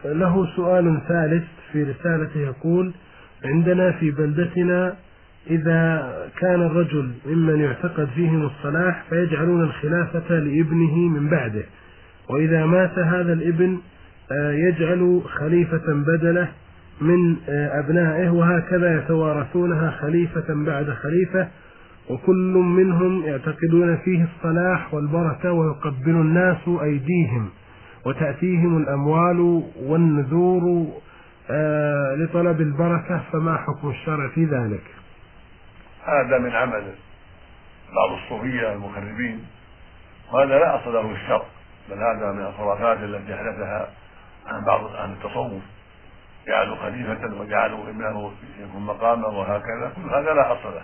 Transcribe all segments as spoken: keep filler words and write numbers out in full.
له سؤال ثالث في رسالته يقول: عندنا في بلدتنا إذا كان الرجل ممن يعتقد فيهم الصلاح فيجعلون الخلافة لابنه من بعده، وإذا مات هذا الابن يجعل خليفة بدله من أبنائه، وهكذا يتوارثونها خليفة بعد خليفة، وكل منهم يعتقدون فيه الصلاح والبركة، ويقبل الناس أيديهم وتأتيهم الأموال والنذور آه لطلب البركة، فما حكم الشرع في ذلك؟ هذا من عمل بعض الصوفية المخربين، وهذا لا أصل له الشرع، بل هذا من الخرافات التي حدثها عن بعض أهل التصوف، جعلوا خليفة وجعلوا ابنه يكون مقامه وهكذا، كل هذا لا أصل له.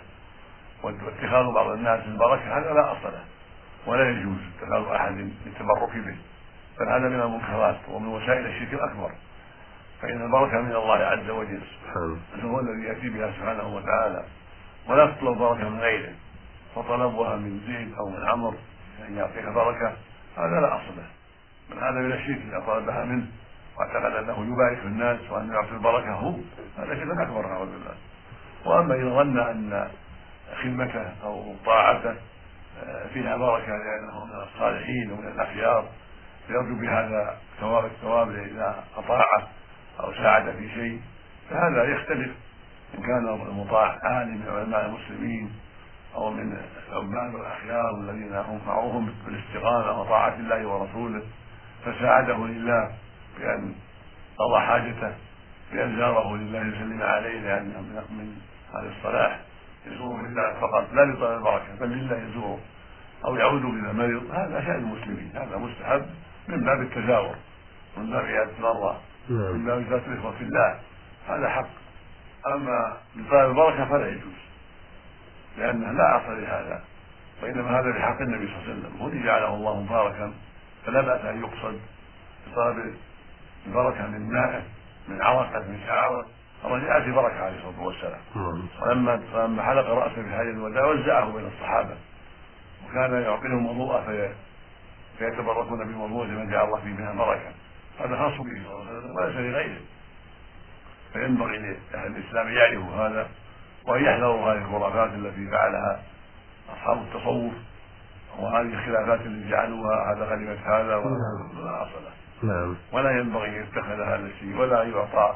واتخاذ بعض الناس البركة هذا لا أصل له، ولا يجوز اتخاذ أحد للتبرك به، بل هذا من المنكرات ومن وسائل الشرك الأكبر، فإن البركة من الله عز وجل هو الذي يأتي بها سبحانه وتعالى، ولا تطلب بركة من غيره، فطلبها من زيد أو من عمرو أن يعطيك بركة هذا لا أصل له، بل هذا من الشرك إذا طلبها منه واعتقد أنه يبارك الناس وأنه يعطي البركة هو، هذا شرك أكبر نعوذ بالله. وأما إذا ظن أن خدمته أو طاعته فيها بركة لأنه من الصالحين ومن الأخيار يرجو بهذا ثواب الثواب إذا أطاعه أو ساعد في شيء، فهذا يختلف إن كان المطاع عالم من علماء المسلمين أو من العباد والأخيار الذين هم معروفون بالاستقامة وطاعة الله ورسوله، فساعده لله بأن قضى حاجته، بأن زاره لله يسلم عليه لأنه من هذا الصلاح، يزوره لله فقط لا لطلب البركة بل لله يزوره، أو يعود إلى مريض، هذا شأن المسلمين، هذا مستحب من باب التزاور، من باب عيادة المرضى، من باب ذات الإخوة في الله، هذا حق. أما لطلب البركة فلا يجوز، لأنه لا أصل لهذا، وإنما هذا بحق النبي صلى الله عليه وسلم، هو الذي جعله الله مباركا، فلا بأس أن يقصد بطلب البركة من مائه من عرقه من شعره، الرجل يأتي بركة عليه الصلاة والسلام. ولما لما حلق رأسه في حجة الوداع وزعه بين الصحابة، وكان يعطيهم وضوءه في فيتبركون بوضوءه لما جعل الله فيه منها بركة، هذا خاص به صلى الله عليه وسلم وليس لغيره، فينبغي لأهل الإسلام يعرفوا هذا وأن يحذروا هذه الخرافات التي فعلها أصحاب التصوف، وهذه الخلافات التي جعلوها هذا خليفة هذا ولا أصل له، ولا ينبغي أن يتخذ هذا الشيء ولا يعطى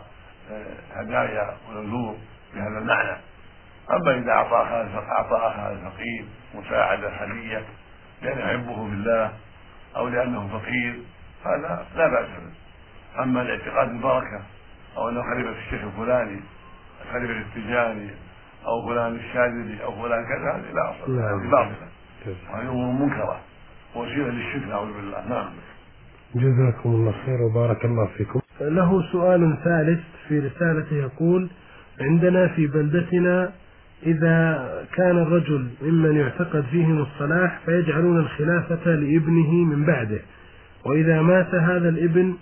هدايا ونذور بهذا المعنى. أما إذا أعطى أخاه الفقير مساعدة هدية لأن يحبه بالله أو لأنه فقير هذا لا بأس به. أما الاعتقاد البركة أو أنه خليفة الشيخ الفلاني خليفة التجاني أو فلان الشاذلي أو فلان كذا هذه لا أصل، هذه باطلة وهي أمور منكرة وسيلة للشرك نعوذ بالله. نعم. جزاكم الله خير وبارك الله فيكم. له سؤال ثالث في رسالته يقول: عندنا في بلدتنا إذا كان الرجل ممن يعتقد فيهم الصلاح فيجعلون الخلافة لابنه من بعده، وإذا مات هذا الابن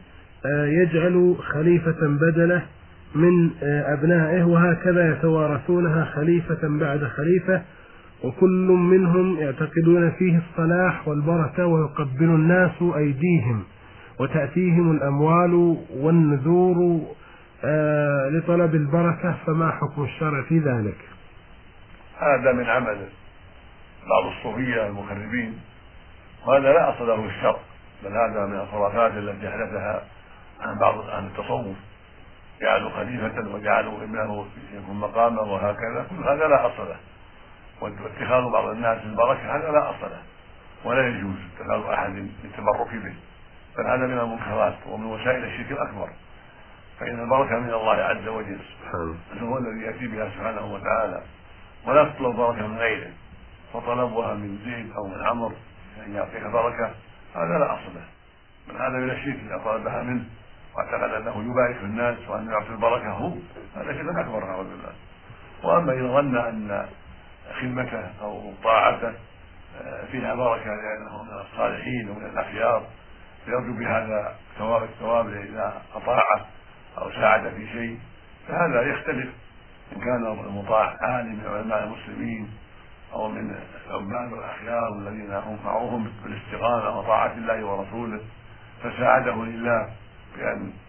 يجعل خليفة بدله من أبنائه، وهكذا يتوارثونها خليفة بعد خليفة، وكل منهم يعتقدون فيه الصلاح والبركة، ويقبل الناس أيديهم وتأتيهم الأموال والنذور آه لطلب البركة، فما حكم الشرع في ذلك؟ هذا من عمل بعض الصوفية المخربين، وهذا لا أصل له الشرع، بل هذا من الخرافات التي حدثها عن بعض أهل التصوف، جعلوا خليفة وجعلوا ابنه يكون مقامه وهكذا، كل هذا لا أصل له. واتخاذ بعض الناس البركة هذا لا أصل له، ولا يجوز اتخاذ أحد للتبرك به، بل هذا من المنكرات ومن وسائل الشرك الأكبر، فإن البركة من الله عز وجل هو الذي يأتي بها سبحانه وتعالى، ولا تطلب بركة من غيره، فطلبها من زيد أو من عمرو أن يعطيك بركة هذا لا أصل له، بل هذا من الشرك إذا طلبها منه واعتقد أنه يبارك الناس وأنه يعطي البركة هو، هذا شرك أكبر نعوذ بالله. وأما إذا ظن أن خدمته أو طاعته فيها بركة لأنه من الصالحين ومن الأخيار يرجو بهذا ثواب الثواب إذا أطاعه أو ساعد في شيء، فهذا يختلف إن كان المطاع عالم من علماء المسلمين أو من العباد والأخيار الذين هم معروفون بالاستقامة وطاعة الله ورسوله، فساعده لله بأن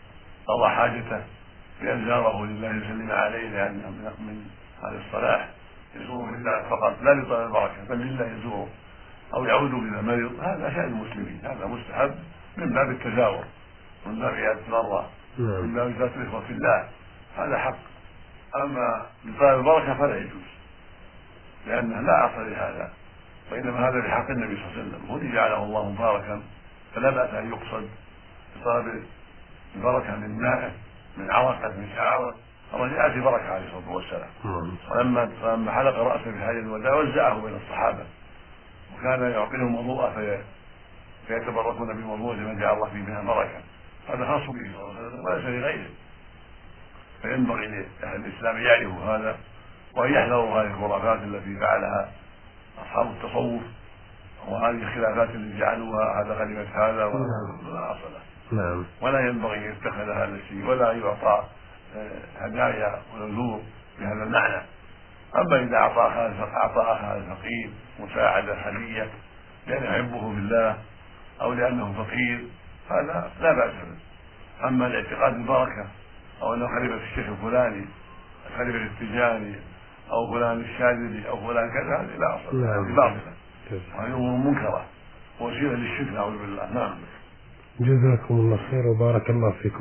قضى حاجته بأن زاره لله يسلم عليه لأنه من هذا الصلاح، يزوره لله فقط لا لطلب البركة بل لله يزوره، أو يعود إذا مرض. هذا شأن المسلمين، هذا مستحب من باب التزاور، من باب عيادة المرضى، من باب ذات الإخوة في الله، هذا حق. أما لطلب البركة فلا يجوز لأنه لا أصل لهذا، وإنما هذا بحق النبي صلى الله عليه وسلم، هو الذي جعله الله مباركا، فلا بأس أن يقصد بطلب البركة من مائه، من عرقه، من شعره. الرجل يأتي بركة عليه الصلاة والسلام. ولما فلما حلق رأسه في حجة الوداع وزعه بين الصحابة، وكان يعطيهم وضوءه في فيتبركون بوضوءه لمن جعل الله فيه منها بركة. هذا خاص به صلى الله عليه وسلم وليس لغيره، فينبغي لأهل الإسلام يعرفوا هذا وأن يحذروا هذه الخرافات التي فعلها أصحاب التصوف، وهذه الخلافات اللي جعلوها هذا غلبة هذا ولا أصل له. نعم. ولا ينبغي أن يتخذ هذا الشيء ولا يعطى هدايا ونذور بهذا المعنى. أما إذا أعطى أخاه الفقير مساعدة هدية لأن يحبه بالله أو لأنه فقير هذا لا بأس به. أما الاعتقاد بالبركة أو أنه خليفة الشيخ الفلاني، خليفة التجاني، أو فلان الشاذلي، أو فلان كذا، هذه لا أصل لها، هذه باطلة وهي أمور منكرة ووسيلة للشرك، نعوذ بالله. نعم. جزاكم الله خير وبارك الله فيكم.